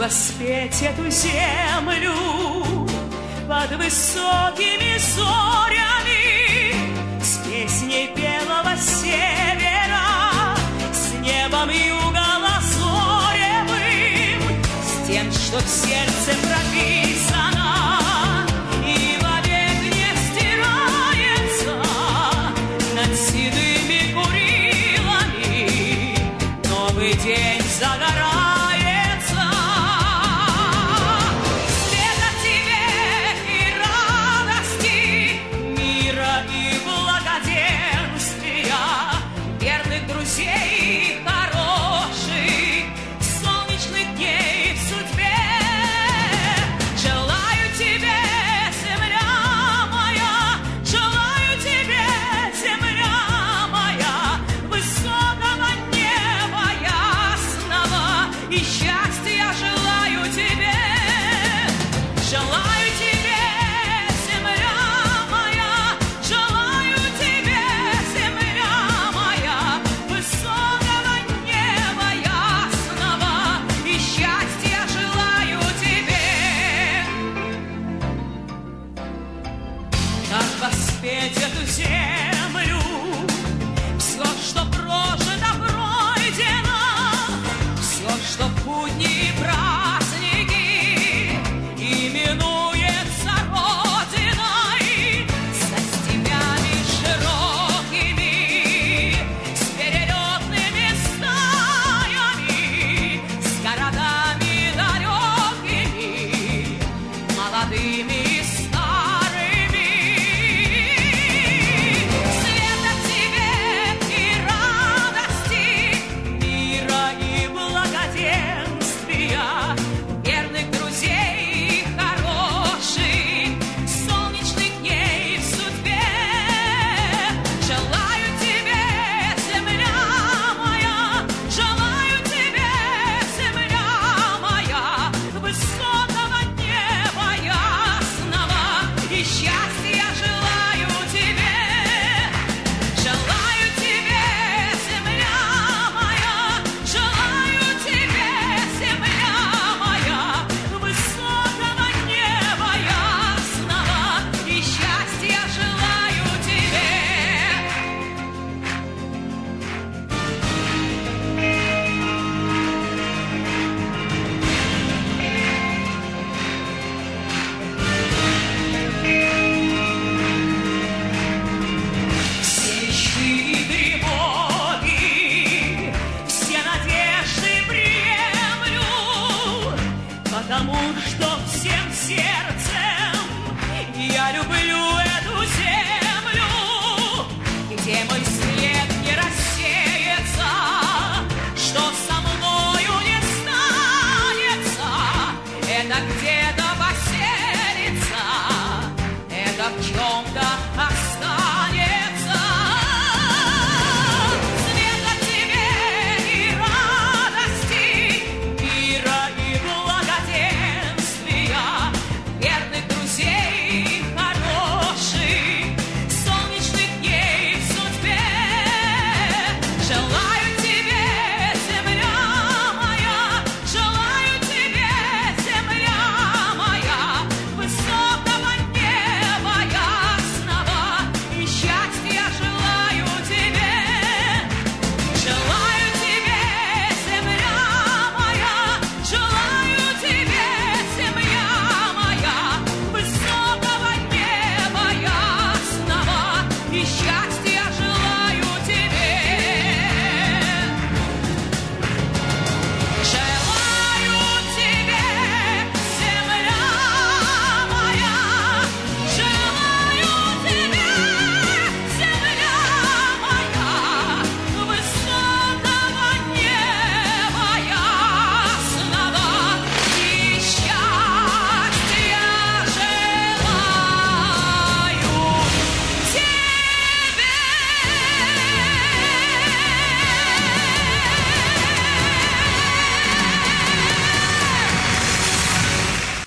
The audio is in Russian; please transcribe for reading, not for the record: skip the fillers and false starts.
воспеть эту землю под высокими зорями, с песней белого севера, с небом юго-лазоревым, с тем, что в сердце прописано и вовек не стирается над седыми Курилами. Новый день загорается. Воспеть эту землю, все, что прожито, пройдено, все, что в будни и праздники именуется Родиной, со степями широкими, с перелетными стаями, с городами далекими, молодыми. Потому что всем сердцем я люблю эту землю, где мой след не рассеется, что со мною не станется. Это где-то поселится, это в чем-то останется. Света тебе и радости, мира и благоденствия, верных друзей хороших, солнечных дней в судьбе. Желаю тебе, земля моя, желаю тебе, земля моя, высокого неба ясного, и счастья желаю тебе. Желаю тебе, земля моя, желаю тебе, земля моя, высокого неба ясного, и счастья